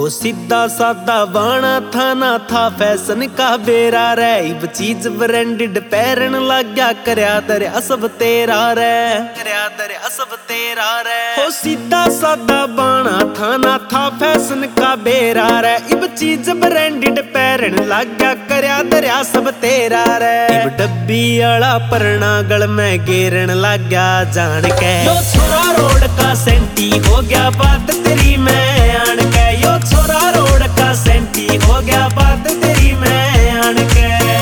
सीधा सादा बाना था ना था फैशन का बेरा रे। इब चीज ब्रांडेड पैरन लग गया करया दरिया सब तेरा रे, करया दरिया सब तेरा रे। हो सीधा सादा बाना था ना था फैशन का बेरा रे। इब चीज ब्रांडेड पैरन लग गया करया दरिया सब तेरा रे। इब डब्बी आला परना गल में गेरन लग गया जान के। यो छोरा रोड का सेंटी हो गया बात तेरी में आन के। यो छोरा रोड का सेंटी हो गया बात तेरी में आन के।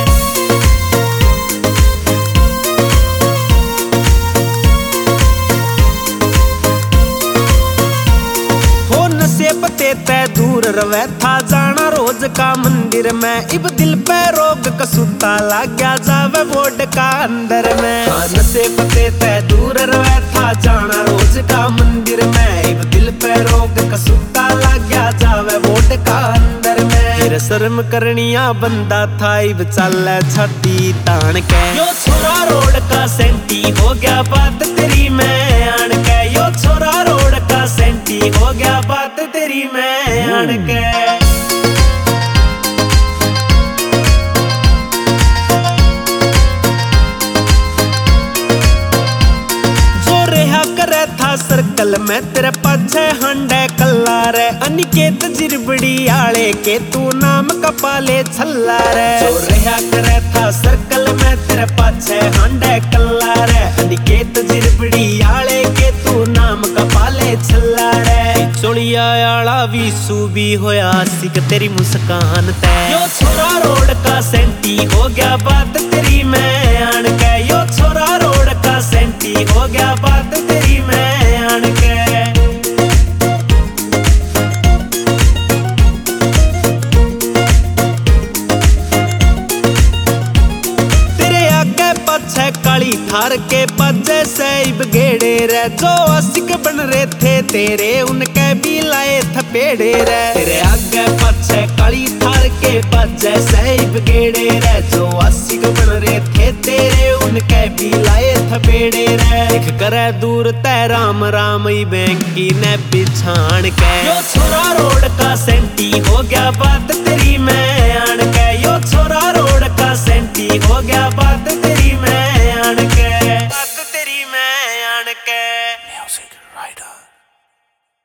हो नशे पते तय दूर रवे था जाना रोज का मंदिर में। इब दिल पे रोग कसूता लग गया जावे बोर्ड का अंदर में। हाँ नशे पते तय दूर रवे था जाना रोज का मंदिर में। इब दिल पे रोग कसूता लग गया जावे बोर्ड का अंदर में। फिर शर्म करनिया बंदा था इब चल छाती तान के। यो छोरा रोड का सेंटी हो गया बात तेरी में आन के। यो छोरा रोड का सेंटी हो गया बात तेरी में आन के। सर्कल में तेरे पाछे हंडे कल्ला रे। अनिकेत जिरबड़ी आले के तू नाम कपाले छल्ला रे। जो रहा करे था सर्कल में तेरे पाछे हंडे कल्ला रे। अनिकेत जिरबड़ी आले के तू नाम कपाले छल्ला रे। चोलिया आला विसू भी होया सिक तेरी मुस्कान ते। यो छोरा रोड का सेंटी हो गया बात तेरी में आन के। यो छोरा रोड का सेंटी हो गया बात तेरी में आन के। तेरे आगे पछे काली थार के बजे से इब गेड़े रे। जो आशिक बन रहे थे तेरे उनके भी लाए थपेड़े रे। तेरे आगे पछे काली थार के बजे से इब गेड़े रे। जो आशिक बन रहे थे तेरे उनके भी लाए थपेड़े रे। दिख करे दूर तै राम राम बैंक की ने बिछाण के। यो छोरा रोड